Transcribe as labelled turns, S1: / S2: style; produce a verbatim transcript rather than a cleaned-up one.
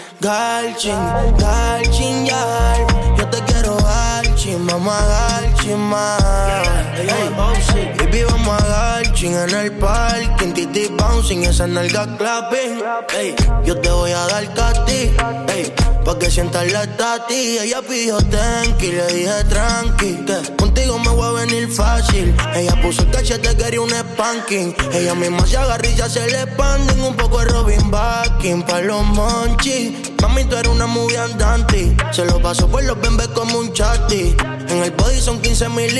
S1: Galchin, Galchin, yar. Yo te quiero Galchin, vamos a Galchin, más. Hey, hey, oh shit. Baby, vamos a Galchin en el parking. Titi bouncing, esa nalga clapping. Hey, yo te voy a dar cati, hey, pa' que sientas la tati. Ella pidió tranqui, le dije tranqui, que contigo me voy a venir fácil. Ella puso el cachete, quería un spanking. Ella misma se agarra y ya se le expanden. Un poco de Robin Backing pa' los monchis. Mami, tú eres una movie andante. Se lo paso por los bembes como un chati. En el body son quince mil